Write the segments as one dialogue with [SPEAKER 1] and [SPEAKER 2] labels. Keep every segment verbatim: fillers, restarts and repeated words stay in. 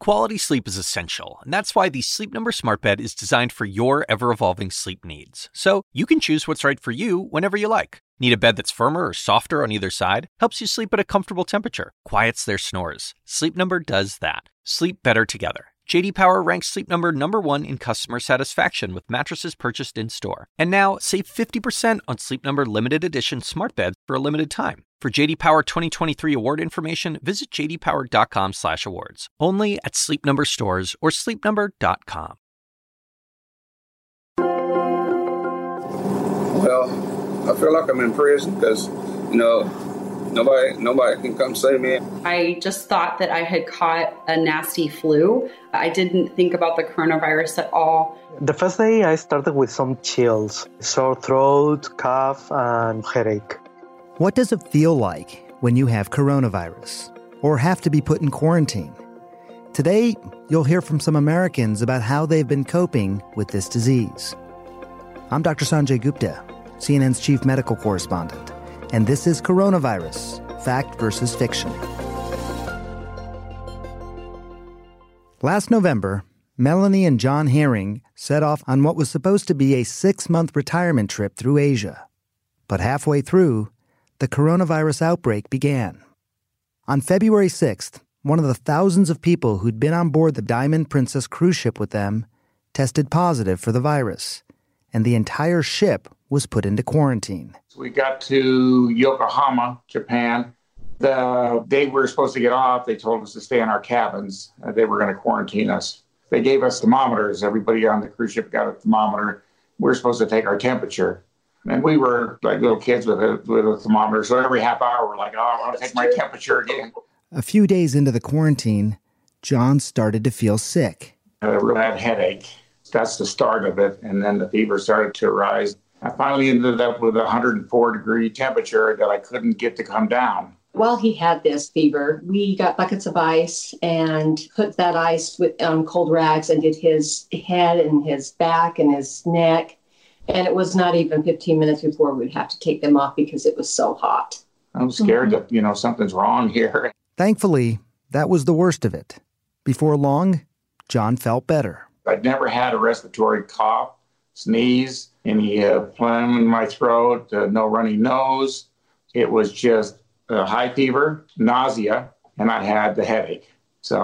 [SPEAKER 1] Quality sleep is essential, and that's why the Sleep Number Smart Bed is designed for your ever-evolving sleep needs. So you can choose what's right for you whenever you like. Need a bed that's firmer or softer on either side? Helps you sleep at a comfortable temperature, quiets their snores. Sleep Number does that. Sleep better together. J D Power ranks Sleep Number number one in customer satisfaction with mattresses purchased in-store. And now, save fifty percent on Sleep Number limited edition smart beds for a limited time. For J D Power twenty twenty-three award information, visit j d power dot com slash awards. Only at Sleep Number stores or sleep number dot com.
[SPEAKER 2] Well, I feel like I'm in prison because, you know, nobody nobody can come see me.
[SPEAKER 3] I just thought that I had caught a nasty flu. I didn't think about the coronavirus at all.
[SPEAKER 4] The first day I started with some chills, sore throat, cough, and headache.
[SPEAKER 5] What does it feel like when you have coronavirus or have to be put in quarantine? Today, you'll hear from some Americans about how they've been coping with this disease. I'm Doctor Sanjay Gupta, C N N's chief medical correspondent, and this is Coronavirus, Fact versus Fiction. Last November, Melanie and John Herring set off on what was supposed to be a six-month retirement trip through Asia. But halfway through, the coronavirus outbreak began. On February sixth, one of the thousands of people who'd been on board the Diamond Princess cruise ship with them tested positive for the virus, and the entire ship was put into quarantine.
[SPEAKER 6] We got to Yokohama, Japan. The day we were supposed to get off, they told us to stay in our cabins. Uh, they were going to quarantine us. They gave us thermometers. Everybody on the cruise ship got a thermometer. We were supposed to take our temperature. And we were like little kids with a, with a thermometer. So every half hour, we're like, oh, I want to take my temperature again.
[SPEAKER 5] A few days into the quarantine, John started to feel sick.
[SPEAKER 6] I had a real bad headache. That's the start of it. And then the fever started to rise. I finally ended up with a one hundred four degree temperature that I couldn't get to come down.
[SPEAKER 7] While he had this fever, we got buckets of ice and put that ice with um, cold rags and did his head and his back and his neck. And it was not even fifteen minutes before we'd have to take them off because it was so hot.
[SPEAKER 6] I'm scared mm-hmm. that, you know, something's wrong here.
[SPEAKER 5] Thankfully, that was the worst of it. Before long, John felt better.
[SPEAKER 6] I'd never had a respiratory cough, sneeze, any uh, phlegm in my throat, uh, no runny nose. It was just a high fever, nausea, and I had the headache.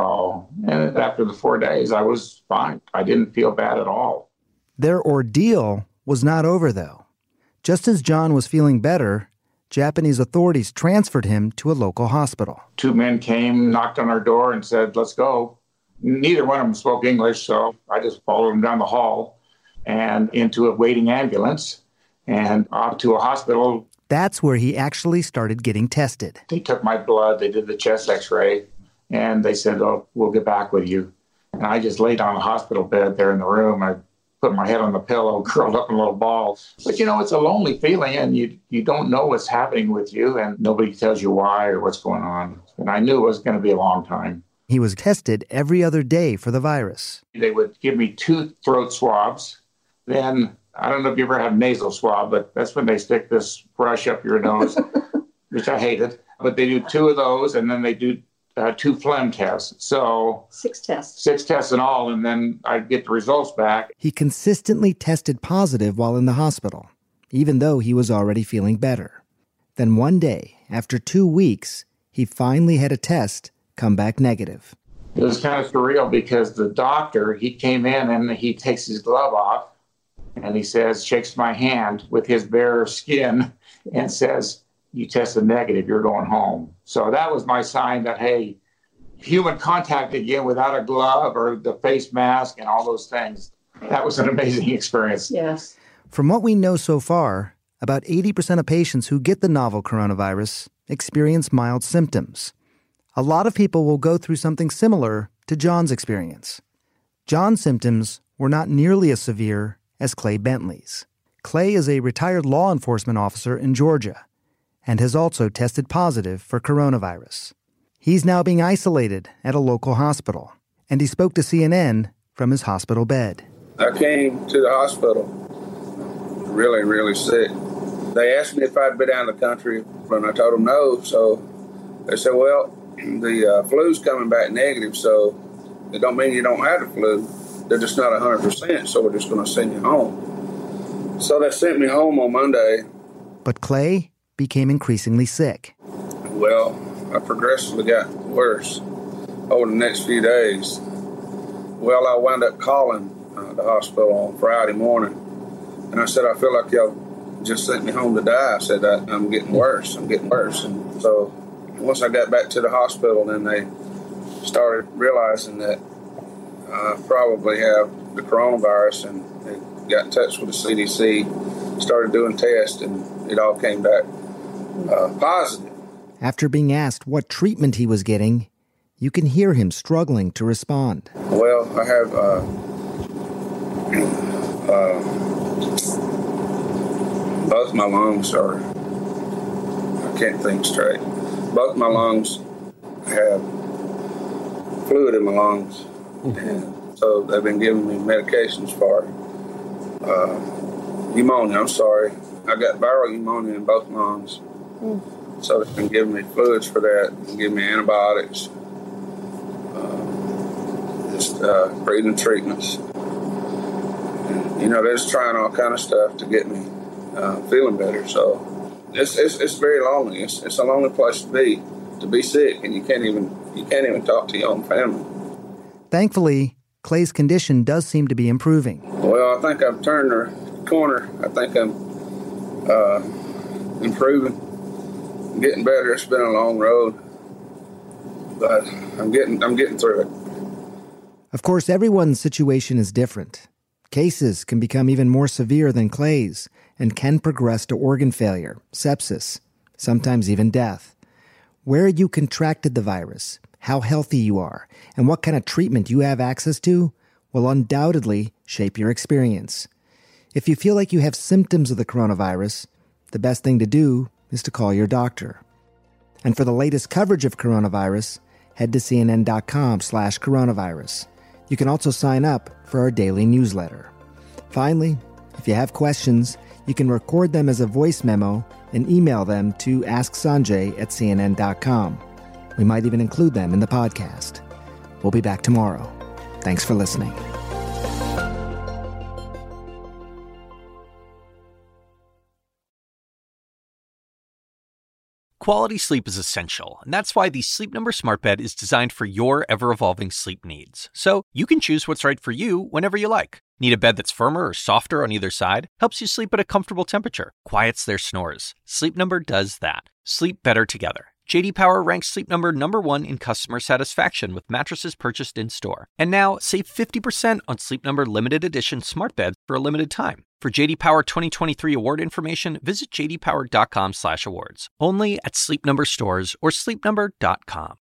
[SPEAKER 6] So and after the four days, I was fine. I didn't feel bad at all.
[SPEAKER 5] Their ordeal was not over, though. Just as John was feeling better, Japanese authorities transferred him to a local hospital.
[SPEAKER 6] Two men came, knocked on our door, and said, let's go. Neither one of them spoke English, so I just followed them down the hall and into a waiting ambulance and off to a hospital.
[SPEAKER 5] That's where he actually started getting tested.
[SPEAKER 6] They took my blood, they did the chest x-ray, and they said, oh, we'll get back with you. And I just laid on a hospital bed there in the room. I put my head on the pillow, curled up in a little ball. But, you know, it's a lonely feeling, and you you don't know what's happening with you, and nobody tells you why or what's going on. And I knew it was going to be a long time.
[SPEAKER 5] He was tested every other day for the virus.
[SPEAKER 6] They would give me two throat swabs. Then, I don't know if you ever had nasal swab, but that's when they stick this brush up your nose, which I hated. But they do two of those, and then they do uh, two phlegm tests. So
[SPEAKER 7] six tests.
[SPEAKER 6] Six tests in all, and then I get the results back.
[SPEAKER 5] He consistently tested positive while in the hospital, even though he was already feeling better. Then one day, after two weeks, he finally had a test come back negative.
[SPEAKER 6] It was kind of surreal because the doctor, he came in and he takes his glove off and he says, shakes my hand with his bare skin and says, you tested negative, you're going home. So that was my sign that, hey, human contact again without a glove or the face mask and all those things. That was an amazing experience.
[SPEAKER 7] Yes.
[SPEAKER 5] From what we know so far, about eighty percent of patients who get the novel coronavirus experience mild symptoms. A lot of people will go through something similar to John's experience. John's symptoms were not nearly as severe as Clay Bentley's. Clay is a retired law enforcement officer in Georgia and has also tested positive for coronavirus. He's now being isolated at a local hospital, and he spoke to C N N from his hospital bed.
[SPEAKER 2] I came to the hospital really, really sick. They asked me if I'd been out of the country, and I told them no. So they said, well, the uh, flu's coming back negative, so It don't mean you don't have the flu. They're just not one hundred percent, so we're just going to send you home. So they sent me home on Monday.
[SPEAKER 5] But Clay became increasingly sick.
[SPEAKER 2] Well, I progressively got worse over the next few days. Well, I wound up calling uh, the hospital on Friday morning, and I said, I feel like y'all just sent me home to die. I said, I, I'm getting worse. I'm getting worse. And so once I got back to the hospital, then they started realizing that I probably have the coronavirus, and they got in touch with the C D C, started doing tests, and it all came back uh, positive.
[SPEAKER 5] After being asked what treatment he was getting, you can hear him struggling to respond.
[SPEAKER 2] Well, I have uh, uh, both my lungs are, I can't think straight. Both my lungs have fluid in my lungs. And so they've been giving me medications for uh, pneumonia. I'm sorry. I got viral pneumonia in both lungs. Mm. So they've been giving me fluids for that and giving me antibiotics, uh, just uh, breathing treatments. And, you know, they're just trying all kind of stuff to get me uh, feeling better. So it's, it's it's very lonely. It's it's a lonely place to be, to be sick, and you can't even you can't even talk to your own family.
[SPEAKER 5] Thankfully, Clay's condition does seem to be improving.
[SPEAKER 2] Well, I think I've turned the corner. I think I'm uh, improving, getting better. It's been a long road, but I'm getting I'm getting through it.
[SPEAKER 5] Of course, everyone's situation is different. Cases can become even more severe than Clay's and can progress to organ failure, sepsis, sometimes even death. Where you contracted the virus, how healthy you are, and what kind of treatment you have access to will undoubtedly shape your experience. If you feel like you have symptoms of the coronavirus, the best thing to do is to call your doctor. And for the latest coverage of coronavirus, head to cnn.com slash coronavirus. You can also sign up for our daily newsletter. Finally, if you have questions, you can record them as a voice memo and email them to ask sanjay at c n n dot com. We might even include them in the podcast. We'll be back tomorrow. Thanks for listening.
[SPEAKER 1] Quality sleep is essential, and that's why the Sleep Number Smart Bed is designed for your ever-evolving sleep needs. So you can choose what's right for you whenever you like. Need a bed that's firmer or softer on either side? Helps you sleep at a comfortable temperature. Quiets their snores. Sleep Number does that. Sleep better together. J D Power ranks Sleep Number number one in customer satisfaction with mattresses purchased in-store. And now, save fifty percent on Sleep Number limited edition smart beds for a limited time. For J D Power twenty twenty-three award information, visit j d power dot com slash awards. Only at Sleep Number stores or sleep number dot com.